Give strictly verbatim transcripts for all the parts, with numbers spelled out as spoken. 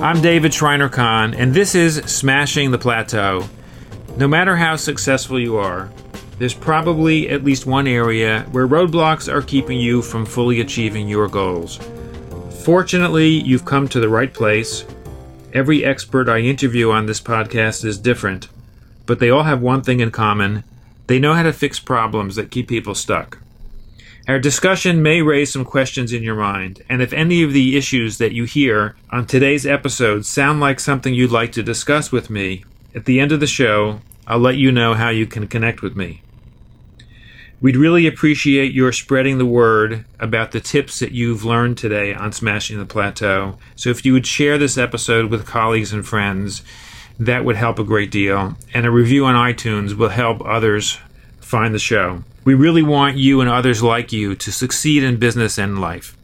I'm David Schreiner-Kahn, and this is Smashing the Plateau. No matter how successful you are, there's probably at least one area where roadblocks are keeping you from fully achieving your goals. Fortunately, you've come to the right place. Every expert I interview on this podcast is different, but they all have one thing in common. They know how to fix problems that keep people stuck. Our discussion may raise some questions in your mind, and if any of the issues that you hear on today's episode sound like something you'd like to discuss with me, at the end of the show, I'll let you know how you can connect with me. We'd really appreciate your spreading the word about the tips that you've learned today on Smashing the Plateau. So if you would share this episode with colleagues and friends, that would help a great deal. And a review on iTunes will help others find the show. We really want you and others like you to succeed in business and life.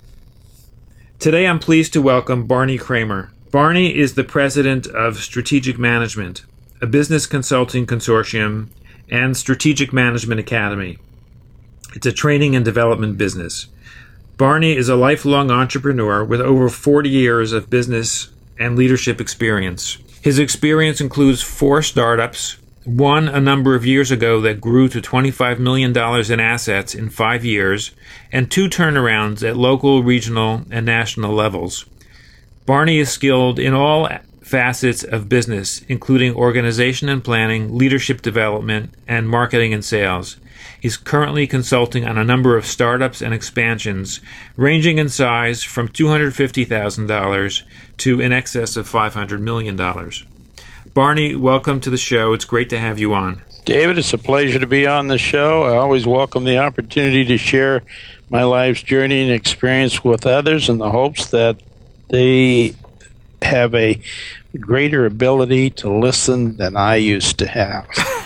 Today I'm pleased to welcome Barney Kramer. Barney is the president of Strategic Management, a business consulting consortium, and Strategic Management Academy. It's a training and development business. Barney is a lifelong entrepreneur with over forty years of business and leadership experience. His experience includes four startups, one a number of years ago that grew to twenty-five million dollars in assets in five years, and two turnarounds at local, regional, and national levels. Barney is skilled in all facets of business, including organization and planning, leadership development, and marketing and sales. He's currently consulting on a number of startups and expansions, ranging in size from two hundred fifty thousand dollars to in excess of five hundred million dollars. Barney, welcome to the show. It's great to have you on. David, it's a pleasure to be on the show. I always welcome the opportunity to share my life's journey and experience with others in the hopes that they have a greater ability to listen than I used to have.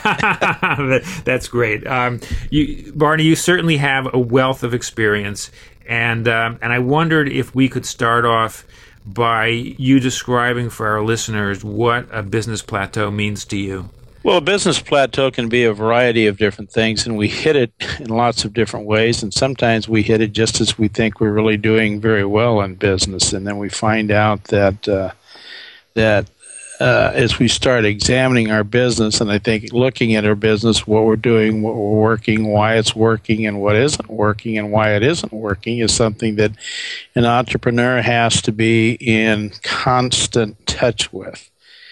That's great. Um, you, Barney, you certainly have a wealth of experience, and um, and I wondered if we could start off by you describing for our listeners what a business plateau means to you. Well, a business plateau can be a variety of different things, and we hit it in lots of different ways, and sometimes we hit it just as we think we're really doing very well in business, and then we find out that uh, that uh, as we start examining our business, and I think looking at our business, what we're doing, what we're working, why it's working, and what isn't working, and why it isn't working is something that an entrepreneur has to be in constant touch with.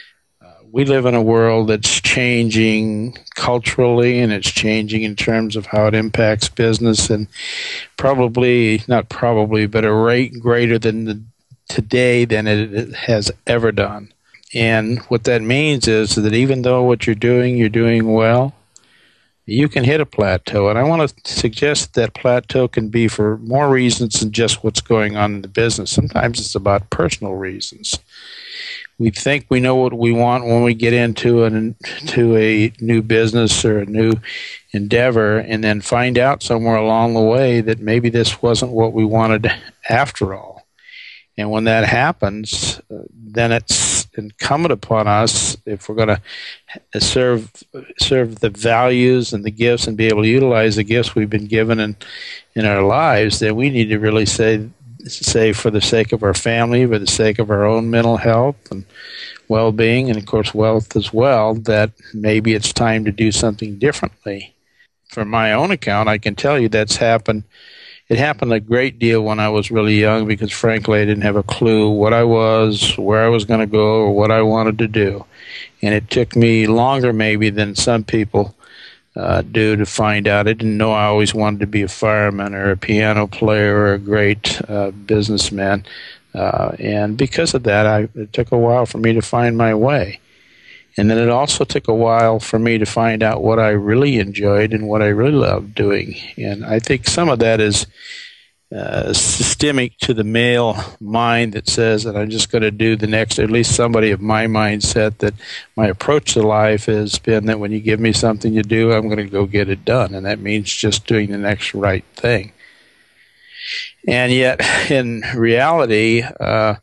We live in a world that's changing culturally, and it's changing in terms of how it impacts business, and probably, not probably, but a rate greater than the, today than it has ever done. And what that means is that even though what you're doing, you're doing well, you can hit a plateau. And I want to suggest that plateau can be for more reasons than just what's going on in the business. Sometimes it's about personal reasons. We think we know what we want when we get into an to a new business or a new endeavor, and then find out somewhere along the way that maybe this wasn't what we wanted after all. And when that happens, uh, then it's incumbent upon us, if we're going to serve serve the values and the gifts and be able to utilize the gifts we've been given in in our lives, then we need to really say. say for the sake of our family, for the sake of our own mental health and well-being, and of course wealth as well, that maybe it's time to do something differently. From my own account, I can tell you that's happened. It happened a great deal when I was really young because, frankly, I didn't have a clue what I was, where I was going to go, or what I wanted to do. And it took me longer maybe than some people Uh, do to find out. I didn't know I always wanted to be a fireman or a piano player or a great uh, businessman. Uh, and because of that, I, it took a while for me to find my way. And then it also took a while for me to find out what I really enjoyed and what I really loved doing. And I think some of that is uh, systemic to the male mind that says that I'm just going to do the next, or at least somebody of my mindset, that my approach to life has been that when you give me something to do, I'm going to go get it done. And that means just doing the next right thing. And yet, in reality, uh,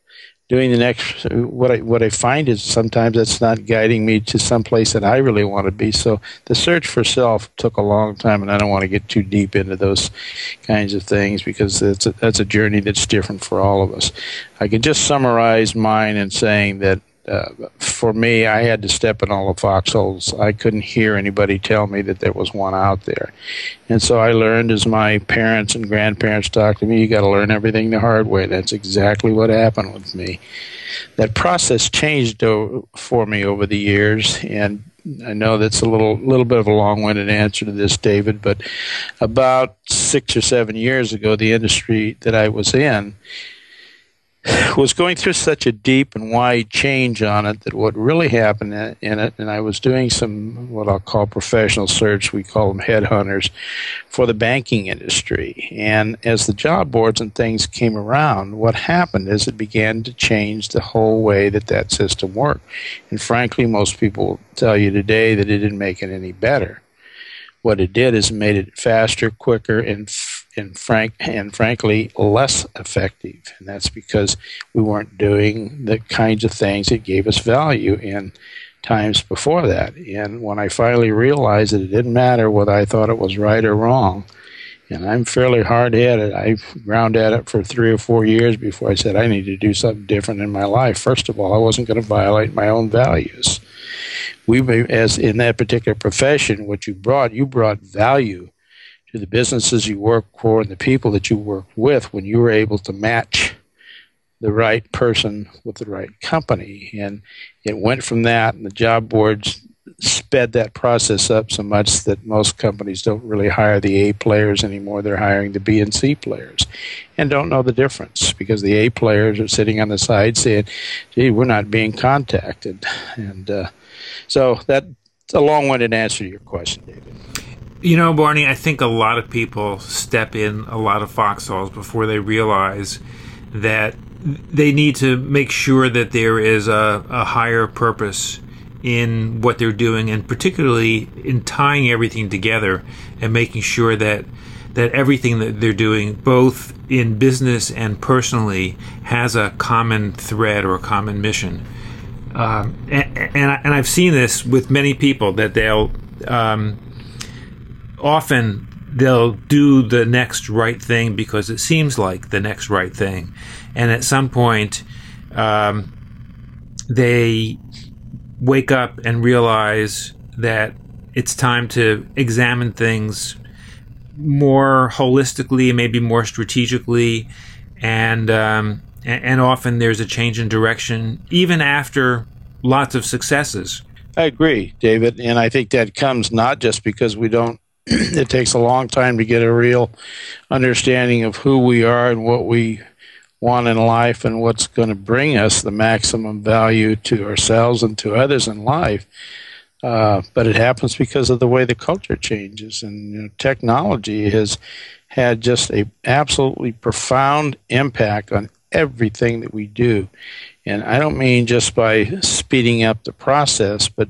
doing the next, what I what I find is sometimes that's not guiding me to some place that I really want to be. So the search for self took a long time, and I don't want to get too deep into those kinds of things because it's a, that's a journey that's different for all of us. I can just summarize mine in saying that Uh, for me, I had to step in all the foxholes. I couldn't hear anybody tell me that there was one out there. And so I learned, as my parents and grandparents talked to me, you got to learn everything the hard way. That's exactly what happened with me. That process changed o- for me over the years, and I know that's a little little bit of a long-winded answer to this, David, but about six or seven years ago, the industry that I was in was going through such a deep and wide change on it that what really happened in it, and I was doing some what I'll call professional search, we call them headhunters, for the banking industry. And as the job boards and things came around, what happened is it began to change the whole way that that system worked. And frankly, most people tell you today that it didn't make it any better. What it did is made it faster, quicker, and and frank and frankly less effective, and that's because we weren't doing the kinds of things that gave us value in times before that. And when I finally realized that it didn't matter whether I thought it was right or wrong, and I'm fairly hard-headed, I ground at it for three or four years before I said I need to do something different in my life. First of all, I wasn't going to violate my own values. We, as in that particular profession, what you brought, you brought value to the businesses you work for and the people that you work with when you were able to match the right person with the right company. And it went from that, and the job boards sped that process up so much that most companies don't really hire the A players anymore. They're hiring the B and C players and don't know the difference because the A players are sitting on the side saying, gee, we're not being contacted. And uh, so that's a long-winded answer to your question, David. You know, Barney, I think a lot of people step in a lot of foxholes before they realize that they need to make sure that there is a, a higher purpose in what they're doing, and particularly in tying everything together and making sure that that everything that they're doing, both in business and personally, has a common thread or a common mission. Um, and, and, I, and I've seen this with many people, that they'll um, often they'll do the next right thing because it seems like the next right thing. And at some point, um, they wake up and realize that it's time to examine things more holistically, maybe more strategically, and um, and often there's a change in direction, even after lots of successes. I agree, David, and I think that comes not just because we don't it takes a long time to get a real understanding of who we are and what we want in life and what's going to bring us the maximum value to ourselves and to others in life. Uh, but it happens because of the way the culture changes. And you know, technology has had just a absolutely profound impact on everything that we do. And I don't mean just by speeding up the process, but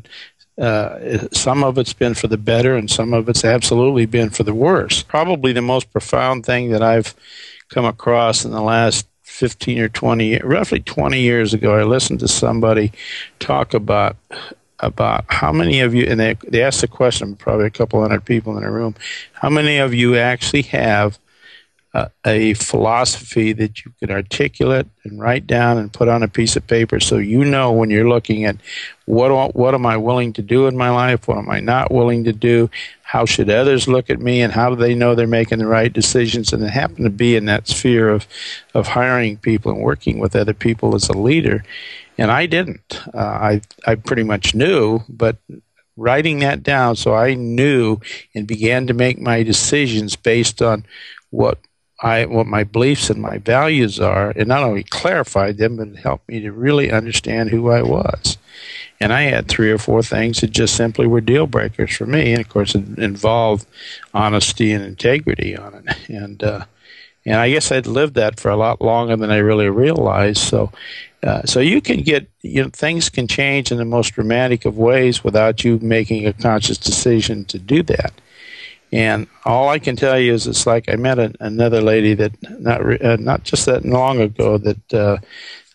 Uh, some of it's been for the better and some of it's absolutely been for the worse. Probably the most profound thing that I've come across in the last fifteen or twenty, roughly twenty years ago, I listened to somebody talk about about how many of you, and they, they asked the question, probably a couple hundred people in a room, how many of you actually have Uh, a philosophy that you can articulate and write down and put on a piece of paper so you know when you're looking at what what am I willing to do in my life, what am I not willing to do, how should others look at me, and how do they know they're making the right decisions. And it happened to be in that sphere of, of hiring people and working with other people as a leader, and I didn't. Uh, I, I pretty much knew, but writing that down so I knew and began to make my decisions based on what I, what my beliefs and my values are, and not only clarified them, but it helped me to really understand who I was. And I had three or four things that just simply were deal breakers for me, and of course it involved honesty and integrity on it. And uh, and I guess I'd lived that for a lot longer than I really realized. So, uh, so you can get, you know, things can change in the most dramatic of ways without you making a conscious decision to do that. And all I can tell you is it's like I met a, another lady that not re, uh, not just that long ago that uh,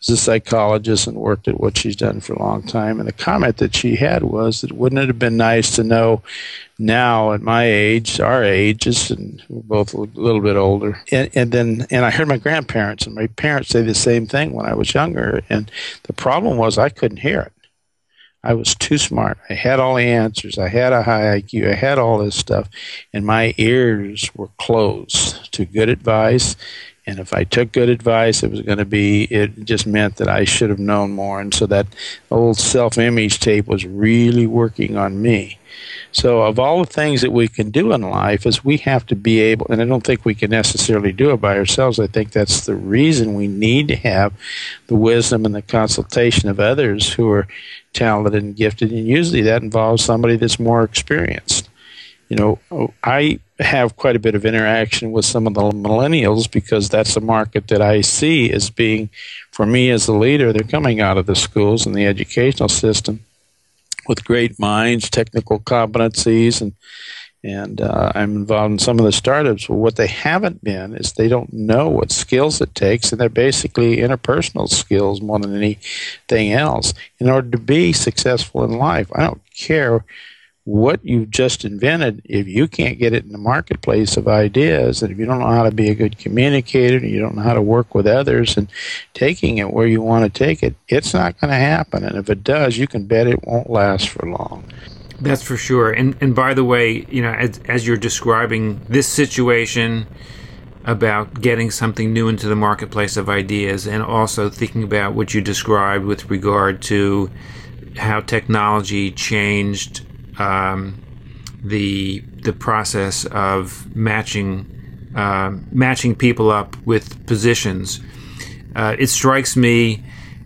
as a psychologist and worked at what she's done for a long time. And the comment that she had was that wouldn't it have been nice to know now at my age, our ages, and we're both a little bit older. And, and then, and I heard my grandparents and my parents say the same thing when I was younger. And the problem was I couldn't hear it. I was too smart. I had all the answers. I had a high I Q. I had all this stuff. And my ears were closed to good advice. And if I took good advice, it was going to be, it just meant that I should have known more. And so that old self-image tape was really working on me. So of all the things that we can do in life is we have to be able, and I don't think we can necessarily do it by ourselves. I think that's the reason we need to have the wisdom and the consultation of others who are talented and gifted. And usually that involves somebody that's more experienced. You know, I have quite a bit of interaction with some of the millennials because that's a market that I see as being, for me as a leader, they're coming out of the schools and the educational system with great minds, technical competencies, and and uh, I'm involved in some of the startups. Well, what they haven't been is they don't know what skills it takes, and they're basically interpersonal skills more than anything else in order to be successful in life. I don't care what you've just invented, if you can't get it in the marketplace of ideas, and if you don't know how to be a good communicator, and you don't know how to work with others and taking it where you want to take it, it's not going to happen. And if it does, you can bet it won't last for long. That's for sure. And and by the way, you know, as, as you're describing this situation about getting something new into the marketplace of ideas, and also thinking about what you described with regard to how technology changed Um, the the process of matching uh, matching people up with positions. Uh, it strikes me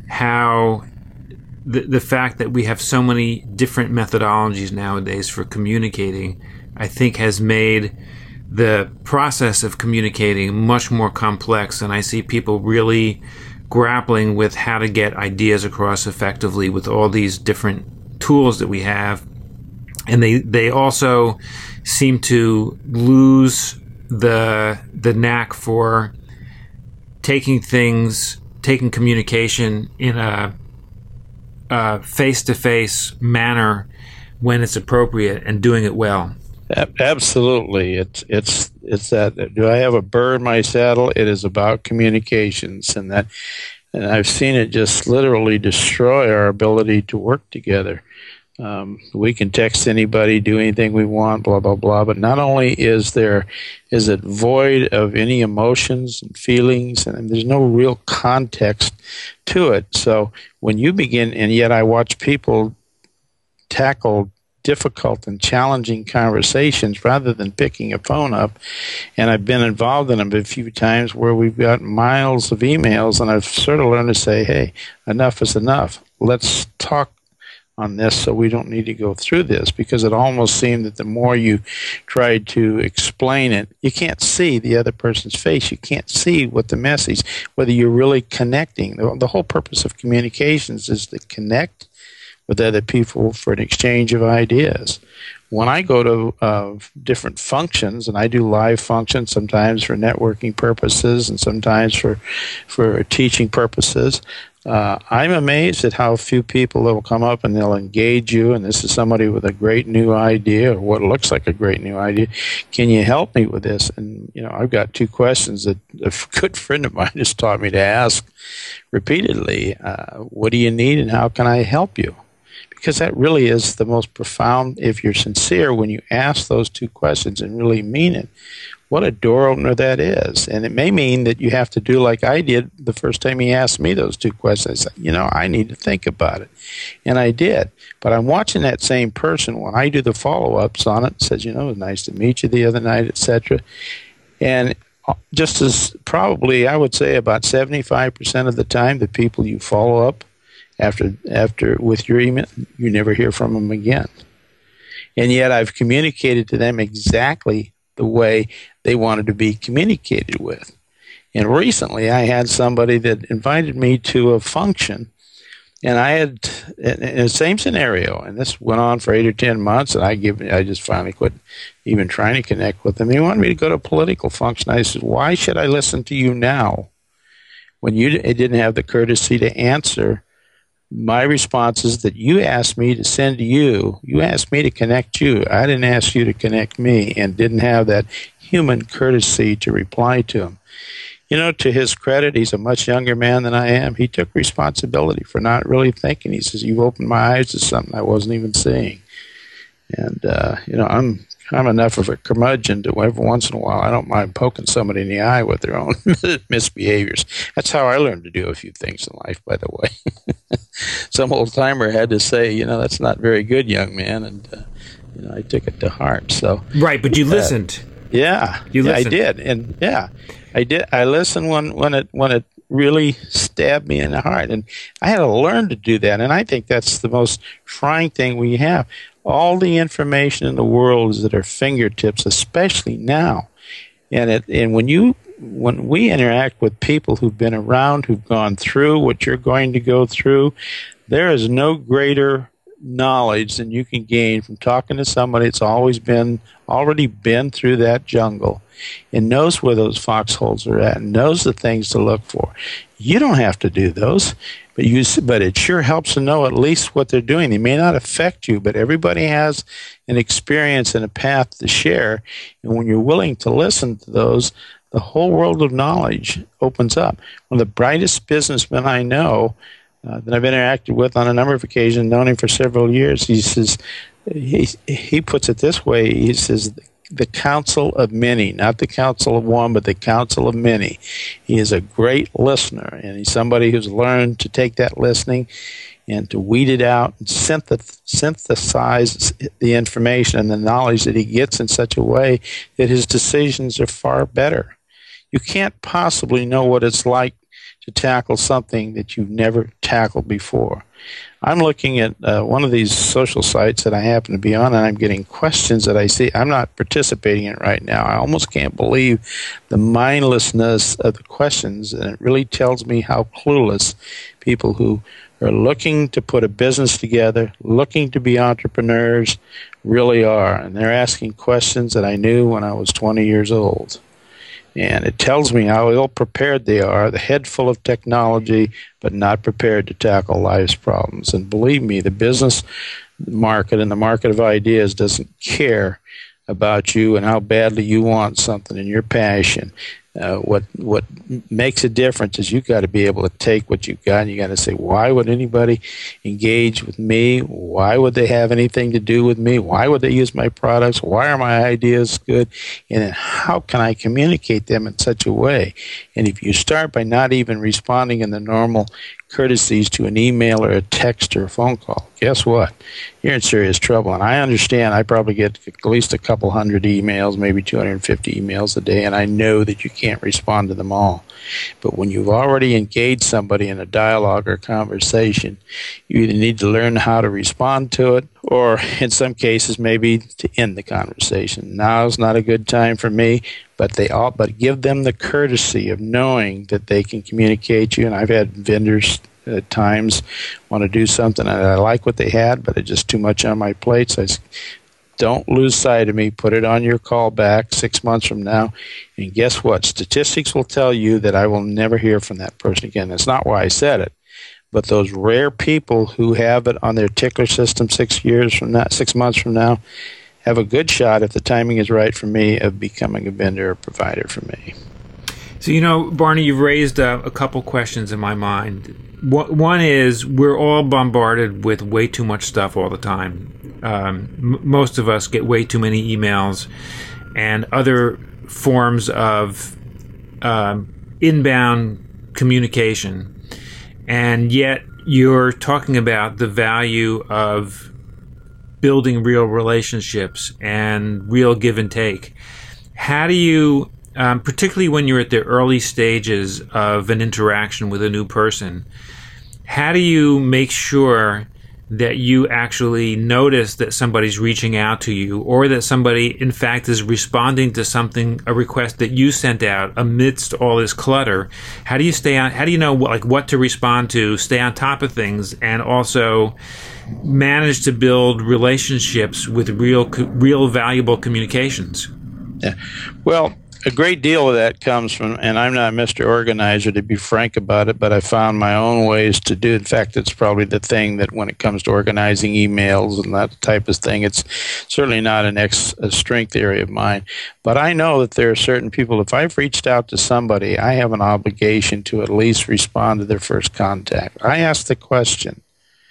how the the fact that we have so many different methodologies nowadays for communicating, I think, has made the process of communicating much more complex, and I see people really grappling with how to get ideas across effectively with all these different tools that we have. And they, they also seem to lose the the knack for taking things, taking communication in a, a face-to-face manner when it's appropriate and doing it well. Absolutely. It's it's it's that. Do I have a burr in my saddle? It is about communications, and that, and I've seen it just literally destroy our ability to work together. Um, we can text anybody, do anything we want, blah, blah, blah. But not only is there, is it void of any emotions and feelings, and there's no real context to it. So when you begin, and yet I watch people tackle difficult and challenging conversations rather than picking a phone up. And I've been involved in them a few times where we've got miles of emails, and I've sort of learned to say, hey, enough is enough. Let's talk on this so we don't need to go through this, because it almost seemed that the more you tried to explain it, you can't see the other person's face. You can't see what the message, whether you're really connecting. The, the whole purpose of communications is to connect with other people for an exchange of ideas. When I go to uh, different functions, and I do live functions sometimes for networking purposes and sometimes for for teaching purposes, uh, I'm amazed at how few people will come up and they'll engage you, and this is somebody with a great new idea or what looks like a great new idea. Can you help me with this? And, you know, I've got two questions that a good friend of mine has taught me to ask repeatedly. Uh, what do you need and how can I help you? Because that really is the most profound, if you're sincere when you ask those two questions and really mean it, what a door opener that is. And it may mean that you have to do like I did the first time he asked me those two questions. I said, you know, I need to think about it. And I did. But I'm watching that same person when I do the follow-ups on it, says, you know, it was nice to meet you the other night, et cetera. And just as probably, I would say about seventy-five percent of the time, the people you follow up After, after with your email, you never hear from them again. And yet I've communicated to them exactly the way they wanted to be communicated with. And recently I had somebody that invited me to a function, and I had, in the same scenario, and this went on for eight or ten months, and I give, I just finally quit even trying to connect with them. He wanted me to go to a political function. I said, why should I listen to you now when you d- didn't have the courtesy to answer my responses that you asked me to send to you. You asked me to connect you. I didn't ask you to connect me, and didn't have that human courtesy to reply to him. You know, to his credit, he's a much younger man than I am. He took responsibility for not really thinking. He says, "You've opened my eyes to something I wasn't even seeing." And, uh, you know, I'm I'm enough of a curmudgeon to every once in a while, I don't mind poking somebody in the eye with their own misbehaviors. That's how I learned to do a few things in life, by the way. Some old-timer had to say, you know, that's not very good, young man, and, uh, you know, I took it to heart. So Right, but you uh, listened. Yeah, you yeah, listened. I did, and, yeah, I did. I listened when, when it when it really stabbed me in the heart, and I had to learn to do that, and I think that's the most trying thing we have. All the information in the world is at our fingertips, especially now. And it, and when you when we interact with people who've been around, who've gone through what you're going to go through, there is no greater knowledge than you can gain from talking to somebody that's always been already been through that jungle and knows where those foxholes are at and knows the things to look for. You don't have to do those. But you, but it sure helps to know at least what they're doing. They may not affect you, but everybody has an experience and a path to share. And when you're willing to listen to those, the whole world of knowledge opens up. One of the brightest businessmen I know, uh, that I've interacted with on a number of occasions, known him for several years, he says, he, he puts it this way, he says, the counsel of many, not the counsel of one, but the counsel of many. He is a great listener, and he's somebody who's learned to take that listening and to weed it out and synthesize the information and the knowledge that he gets in such a way that his decisions are far better. You can't possibly know what it's like to tackle something that you've never tackled before. I'm looking at uh, one of these social sites that I happen to be on, and I'm getting questions that I see. I'm not participating in it right now. I almost can't believe the mindlessness of the questions, and it really tells me how clueless people who are looking to put a business together, looking to be entrepreneurs, really are. And they're asking questions that I knew when I was twenty years old. And it tells me how ill-prepared they are, the head full of technology, but not prepared to tackle life's problems. And believe me, the business market and the market of ideas doesn't care about you and how badly you want something and your passion. Uh, what what makes a difference is you got to be able to take what you've got and you got to say, why would anybody engage with me? Why would they have anything to do with me? Why would they use my products? Why are my ideas good? And then how can I communicate them in such a way? And if you start by not even responding in the normal courtesies to an email or a text or a phone call, guess what? You're in serious trouble. And I understand I probably get at least a couple hundred emails, maybe two hundred fifty emails a day, and I know that you can't respond to them all. But when you've already engaged somebody in a dialogue or conversation, you either need to learn how to respond to it or, in some cases, maybe to end the conversation. Now's not a good time for me, but they all, but give them the courtesy of knowing that they can communicate you. And I've had vendors at times want to do something, and I like what they had, but it's just too much on my plate. So I say, don't lose sight of me. Put it on your call back six months from now. And guess what? Statistics will tell you that I will never hear from that person again. That's not why I said it. But those rare people who have it on their tickler system six years from now, six months from now, have a good shot, if the timing is right for me, of becoming a vendor or provider for me. So, you know, Barney, you've raised uh, a couple questions in my mind. One is, we're all bombarded with way too much stuff all the time. Um, m- most of us get way too many emails and other forms of um, inbound communication. And yet you're talking about the value of building real relationships and real give and take. How do you, um, particularly when you're at the early stages of an interaction with a new person, how do you make sure that you actually notice that somebody's reaching out to you, or that somebody, in fact, is responding to something, a request that you sent out amidst all this clutter? How do you stay on, how do you know like what to respond to, stay on top of things, and also manage to build relationships with real, real valuable communications? Yeah. Well, a great deal of that comes from, and I'm not Mister Organizer to be frank about it, but I found my own ways to do. In fact, it's probably the thing that when it comes to organizing emails and that type of thing, it's certainly not an ex, a strength area of mine. But I know that there are certain people, if I've reached out to somebody, I have an obligation to at least respond to their first contact. I ask the question.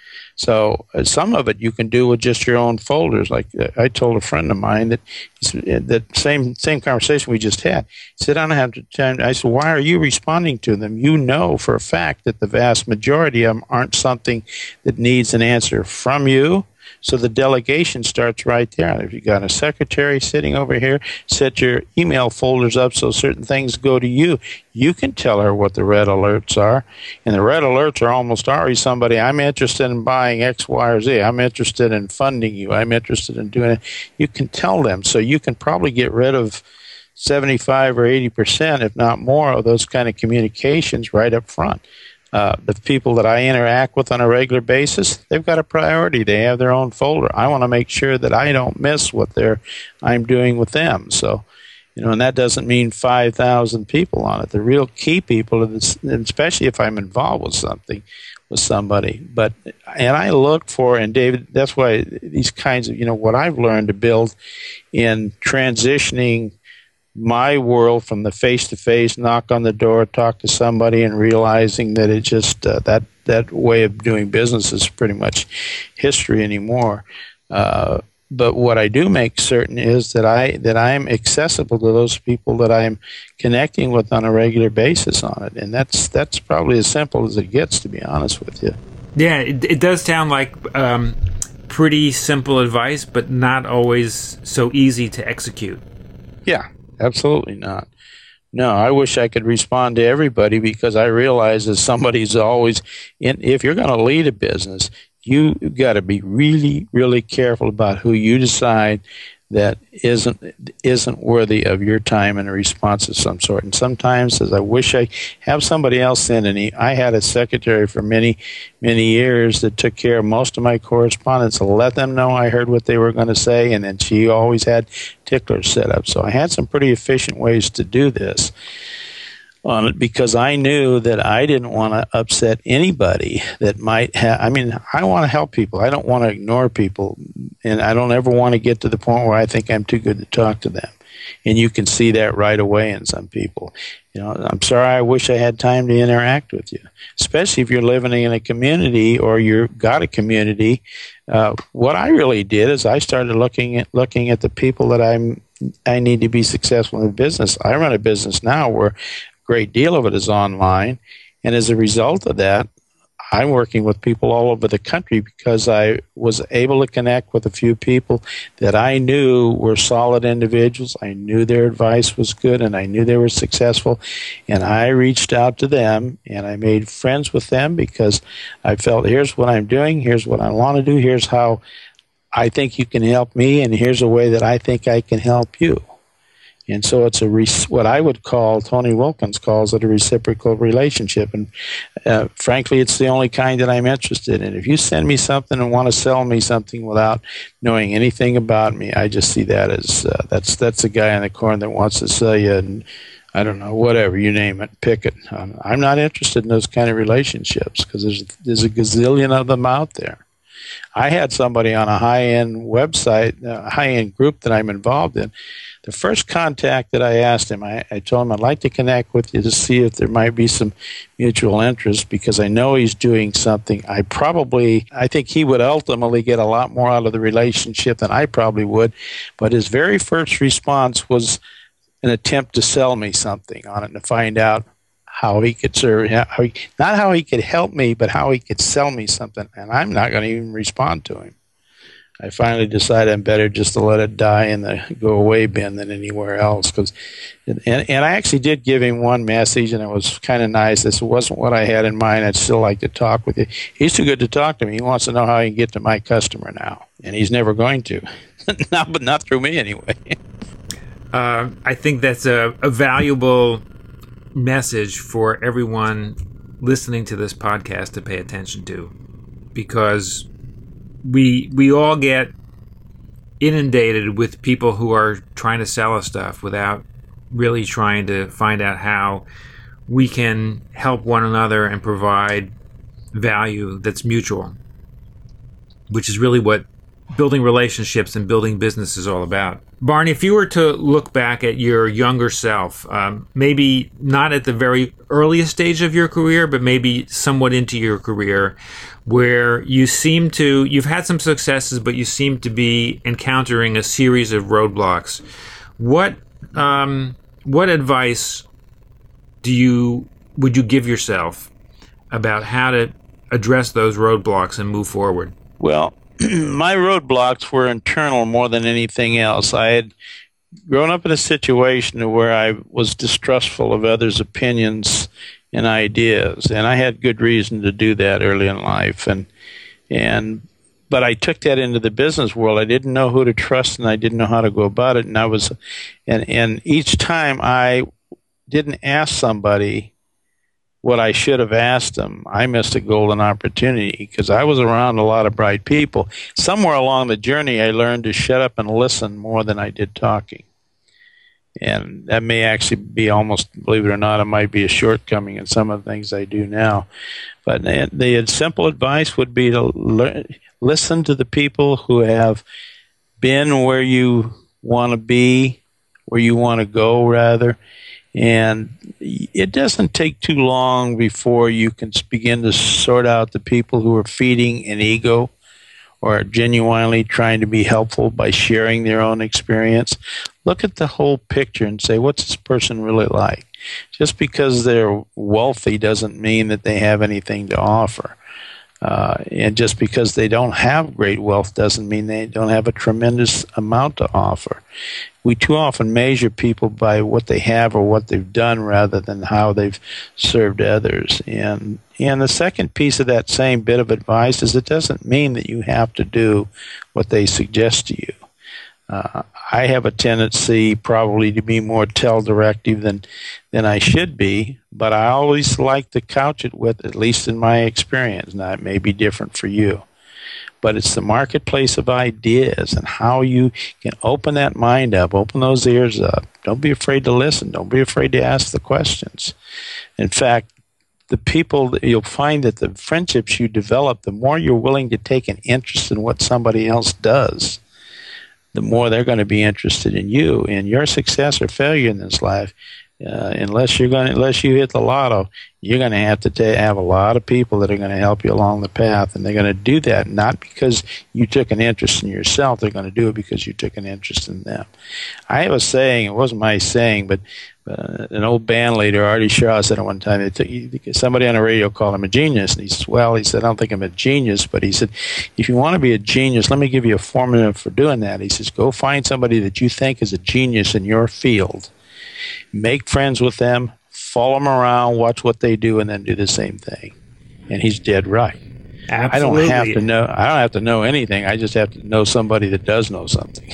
So uh, some of it you can do with just your own folders. Like uh, I told a friend of mine that that same same conversation we just had. He said, "I don't have time." I said, "Why are you responding to them? You know for a fact that the vast majority of them aren't something that needs an answer from you." So the delegation starts right there. If you've got a secretary sitting over here, set your email folders up so certain things go to you. You can tell her what the red alerts are. And the red alerts are almost always somebody, I'm interested in buying X, Y, or Z. I'm interested in funding you. I'm interested in doing it. You can tell them. So you can probably get rid of seventy-five or eighty percent, if not more, of those kind of communications right up front. Uh, the people that I interact with on a regular basis, they've got a priority. They have their own folder. I want to make sure that I don't miss what they're I'm doing with them. So, you know, and that doesn't mean five thousand people on it. The real key people, are this, especially if I'm involved with something, with somebody. But, and I look for, and David, that's why these kinds of, you know, what I've learned to build in transitioning my world from the face-to-face, knock on the door, talk to somebody, and realizing that it just uh, that that way of doing business is pretty much history anymore. Uh, but what I do make certain is that I that I'm accessible to those people that I'm connecting with on a regular basis on it, and that's that's probably as simple as it gets, to be honest with you. Yeah, it, it does sound like um, pretty simple advice, but not always so easy to execute. Yeah. Absolutely not. No, I wish I could respond to everybody because I realize that somebody's always in. If you're going to lead a business, you've got to be really, really careful about who you decide that isn't isn't worthy of your time and a response of some sort. And sometimes, as I wish I have somebody else in, and he, I had a secretary for many, many years that took care of most of my correspondence. Let them know I heard what they were going to say, and then she always had ticklers set up. So I had some pretty efficient ways to do this on it because I knew that I didn't want to upset anybody that might have. I mean, I want to help people. I don't want to ignore people, and I don't ever want to get to the point where I think I'm too good to talk to them. And you can see that right away in some people. You know, I'm sorry, I wish I had time to interact with you, especially if you're living in a community or you've got a community. Uh, what I really did is I started looking at looking at the people that I'm I need to be successful in business. I run a business now where great deal of it is online, and as a result of that, I'm working with people all over the country because I was able to connect with a few people that I knew were solid individuals. I knew their advice was good, and I knew they were successful, and I reached out to them, and I made friends with them because I felt, here's what I'm doing, here's what I want to do, here's how I think you can help me, and here's a way that I think I can help you. And so it's a re- what I would call, Tony Wilkins calls it a reciprocal relationship. And uh, frankly, it's the only kind that I'm interested in. If you send me something and want to sell me something without knowing anything about me, I just see that as uh, that's that's a guy in the corner that wants to sell you, and I don't know, whatever, you name it, pick it. Um, I'm not interested in those kind of relationships because there's, there's a gazillion of them out there. I had somebody on a high-end website, a high-end group that I'm involved in. The first contact that I asked him, I, I told him I'd like to connect with you to see if there might be some mutual interest because I know he's doing something. I probably, I think he would ultimately get a lot more out of the relationship than I probably would. But his very first response was an attempt to sell me something on it and to find out how he could serve, how he, not how he could help me, but how he could sell me something. And I'm not going to even respond to him. I finally decided I'm better just to let it die in the go away bin than anywhere else. Cause, and, and I actually did give him one message, and it was kind of nice. This wasn't what I had in mind. I'd still like to talk with you. He's too good to talk to me. He wants to know how he can get to my customer now, and he's never going to. no, but not through me anyway. uh, I think that's a, a valuable message for everyone listening to this podcast to pay attention to, because we we all get inundated with people who are trying to sell us stuff without really trying to find out how we can help one another and provide value that's mutual, which is really what building relationships and building business is all about. Barney, if you were to look back at your younger self, um, maybe not at the very earliest stage of your career, but maybe somewhat into your career, where you seem to, you've had some successes, but you seem to be encountering a series of roadblocks. What um, what advice do you would you give yourself about how to address those roadblocks and move forward? Well, my roadblocks were internal more than anything else. I had grown up in a situation where I was distrustful of others' opinions and ideas, and I had good reason to do that early in life. And and but I took that into the business world. I didn't know who to trust, and I didn't know how to go about it. And I was, and and each time I didn't ask somebody what I should have asked them, I missed a golden opportunity because I was around a lot of bright people. Somewhere along the journey, I learned to shut up and listen more than I did talking. And that may actually be almost, believe it or not, it might be a shortcoming in some of the things I do now. But the simple advice would be to learn, listen to the people who have been where you want to be, where you want to go, rather. And it doesn't take too long before you can begin to sort out the people who are feeding an ego or genuinely trying to be helpful by sharing their own experience. Look at the whole picture and say, what's this person really like? Just because they're wealthy doesn't mean that they have anything to offer. Uh, and just because they don't have great wealth doesn't mean they don't have a tremendous amount to offer. We too often measure people by what they have or what they've done rather than how they've served others. And and the second piece of that same bit of advice is it doesn't mean that you have to do what they suggest to you. Uh, I have a tendency probably to be more tell-directive than, than I should be, but I always like to couch it with, at least in my experience. Now, it may be different for you. But it's the marketplace of ideas and how you can open that mind up, open those ears up. Don't be afraid to listen. Don't be afraid to ask the questions. In fact, the people, you'll find that the friendships you develop, the more you're willing to take an interest in what somebody else does, the more they're going to be interested in you and your success or failure in this life. Uh, unless you're going, unless you hit the lotto, you're going to have to ta- have a lot of people that are going to help you along the path, and they're going to do that not because you took an interest in yourself. They're going to do it because you took an interest in them. I have a saying. It wasn't my saying, but uh, an old band leader, Artie Shaw, said at one time. They took, somebody on the radio called him a genius, and he said, "Well, he said, I don't think I'm a genius, but he said, if you want to be a genius, let me give you a formula for doing that." He says, "Go find somebody that you think is a genius in your field." Make friends with them, follow them around, watch what they do, and then do the same thing. And he's dead right. Absolutely. I don't have to know. I don't have to know anything. I just have to know somebody that does know something.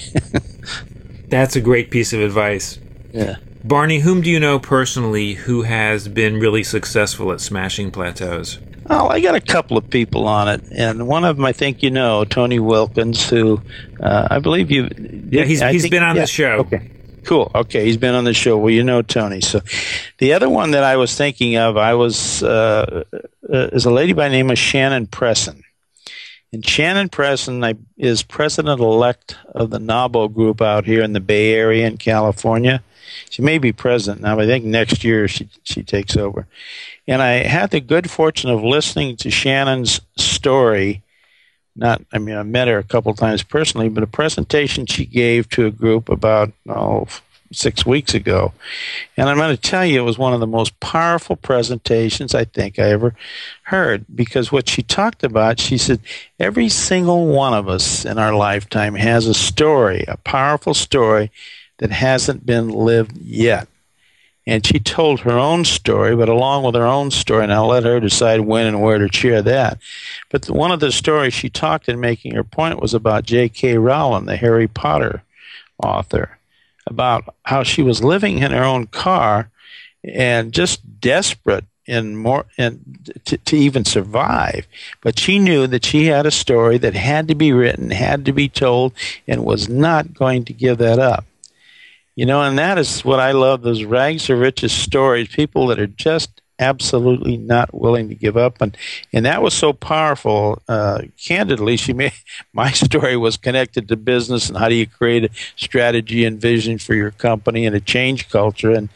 That's a great piece of advice. Yeah. Barney, whom do you know personally who has been really successful at smashing plateaus? Oh, I got a couple of people on it, and one of them I think you know, Tony Wilkins, who uh, I believe you. Yeah, he's I he's think, been on yeah, the show. Okay. Cool. Okay, he's been on the show. Well, you know Tony. So the other one that I was thinking of, I was uh, uh, is a lady by the name of Shannon Presson. And Shannon Presson I, is president-elect of the NABO group out here in the Bay Area in California. She may be president now, but I think next year she she takes over. And I had the good fortune of listening to Shannon's story. Not, I mean, I met her a couple of times personally, but a presentation she gave to a group about, oh, six weeks ago. And I'm going to tell you, it was one of the most powerful presentations I think I ever heard, because what she talked about, she said, every single one of us in our lifetime has a story, a powerful story that hasn't been lived yet. And she told her own story, but along with her own story, and I'll let her decide when and where to share that. But the, one of the stories she talked in making her point was about J K. Rowling, the Harry Potter author, about how she was living in her own car and just desperate and more and to, to even survive. But she knew that she had a story that had to be written, had to be told, and was not going to give that up. You know, and that is what I love, those rags to riches stories, people that are just absolutely not willing to give up. And, and that was so powerful. Uh, candidly, she made, my story was connected to business and how do you create a strategy and vision for your company and a change culture. And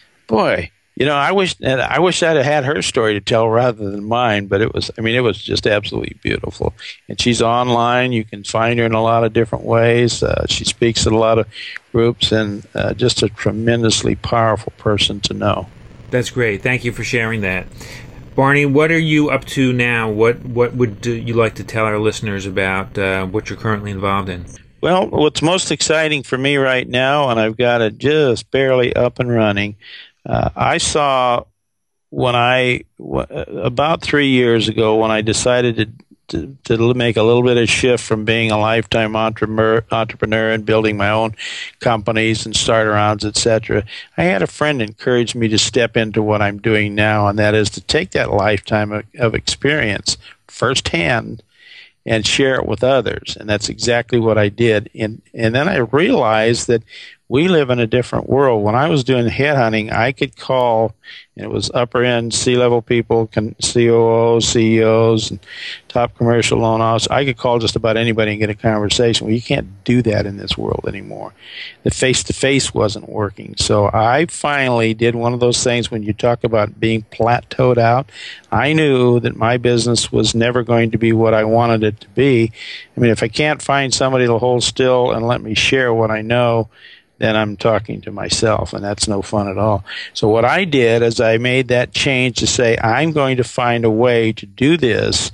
boy, you know, I wish I wish I'd have had her story to tell rather than mine, but it was, I mean, it was just absolutely beautiful. And she's online. You can find her in a lot of different ways. Uh, she speaks at a lot of groups, and uh, just a tremendously powerful person to know. That's great. Thank you for sharing that. Barney, what are you up to now? What what would uh, you like to tell our listeners about uh, what you're currently involved in? Well, what's most exciting for me right now, and I've got it just barely up and running, uh, I saw when I, w- about three years ago, when I decided to To, to make a little bit of shift from being a lifetime entrepreneur, entrepreneur and building my own companies and start-arounds, et cetera, I had a friend encourage me to step into what I'm doing now, and that is to take that lifetime of, of experience firsthand and share it with others. And that's exactly what I did. And, and then I realized that we live in a different world. When I was doing headhunting, I could call, and it was upper-end C-level people, C O Os, C E Os, and top commercial loan officers. I could call just about anybody and get a conversation. Well, you can't do that in this world anymore. The face-to-face wasn't working. So I finally did one of those things when you talk about being plateaued out. I knew that my business was never going to be what I wanted it to be. I mean, if I can't find somebody to hold still and let me share what I know, then I'm talking to myself, and that's no fun at all. So what I did is I made that change to say, I'm going to find a way to do this,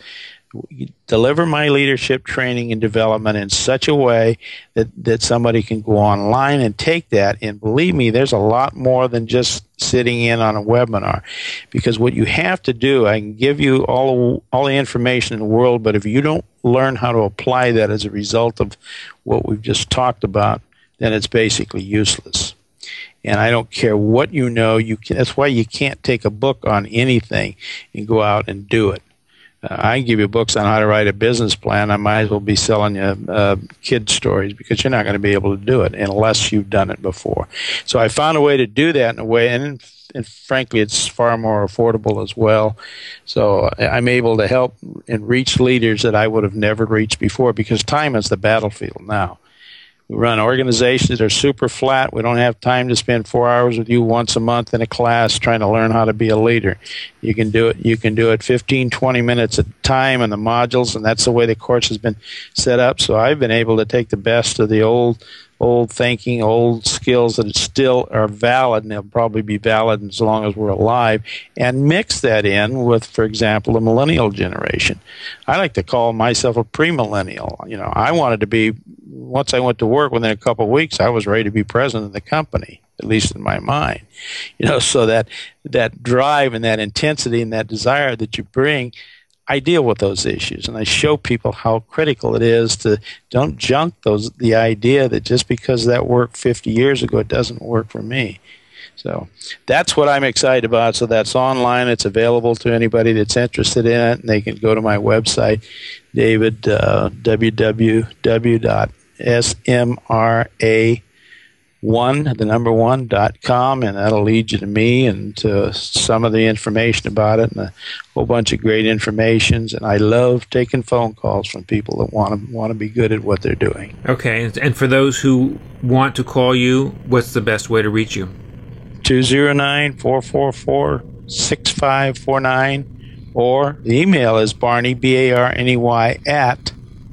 deliver my leadership training and development in such a way that, that somebody can go online and take that. And believe me, there's a lot more than just sitting in on a webinar. Because what you have to do, I can give you all, all the information in the world, but if you don't learn how to apply that as a result of what we've just talked about, then it's basically useless. And I don't care what you know. You can, that's why you can't take a book on anything and go out and do it. Uh, I can give you books on how to write a business plan. I might as well be selling you uh, kid stories, because you're not going to be able to do it unless you've done it before. So I found a way to do that in a way, and, and frankly, it's far more affordable as well. So I'm able to help and reach leaders that I would have never reached before, because time is the battlefield now. We run organizations that are super flat. We don't have time to spend four hours with you once a month in a class trying to learn how to be a leader. You can do it. You can do it fifteen, twenty minutes at a time in the modules, and that's the way the course has been set up. So I've been able to take the best of the old, old thinking, old skills that still are valid, and they'll probably be valid as long as we're alive, and mix that in with, for example, the millennial generation. I like to call myself a premillennial. You know, I wanted to be, once I went to work, within a couple of weeks, I was ready to be president of the company, at least in my mind. You know, so that that drive and that intensity and that desire that you bring, I deal with those issues, and I show people how critical it is to don't junk those the idea that just because that worked fifty years ago, it doesn't work for me. So that's what I'm excited about. So that's online. It's available to anybody that's interested in it, and they can go to my website, David, uh, w w w dot s m r a one, the number one, dot com, and that'll lead you to me and to some of the information about it, and a whole bunch of great informations. And I love taking phone calls from people that want to want to be good at what they're doing. Okay, and for those who want to call you, what's the best way to reach you? two oh nine, four four four, six five four nine, or the email is Barney, B A R N E Y, at,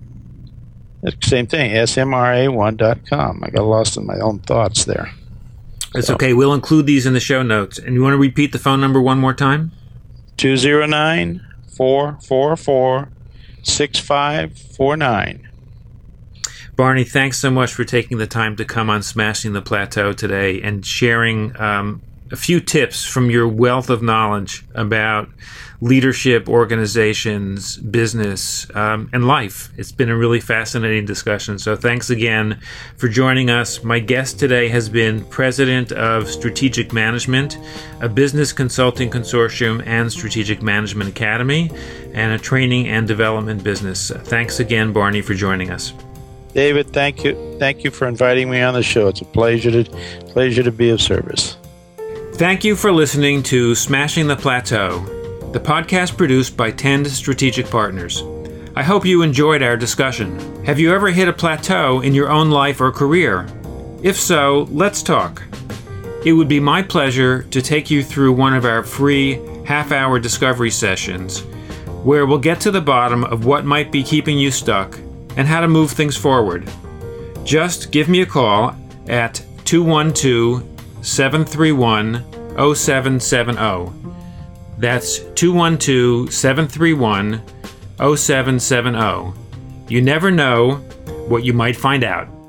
same thing, S M R A one dot com. I got lost in my own thoughts there. It's so. Okay. We'll include these in the show notes. And you want to repeat the phone number one more time? two oh nine, four four four, six five four nine. Barney, thanks so much for taking the time to come on Smashing the Plateau today and sharing um, a few tips from your wealth of knowledge about leadership, organizations, business, um, and life. It's been a really fascinating discussion. So thanks again for joining us. My guest today has been President of Strategic Management, a business consulting consortium and Strategic Management Academy, and a training and development business. Thanks again, Barney, for joining us. David, thank you. Thank you for inviting me on the show. It's a pleasure to pleasure to be of service. Thank you for listening to Smashing the Plateau, the podcast produced by Tend Strategic Partners. I hope you enjoyed our discussion. Have you ever hit a plateau in your own life or career? If so, let's talk. It would be my pleasure to take you through one of our free half-hour discovery sessions, where we'll get to the bottom of what might be keeping you stuck and how to move things forward. Just give me a call at two one two, seven three one, zero seven seven zero. That's two one two, seven three one, zero seven seven zero. You never know what you might find out.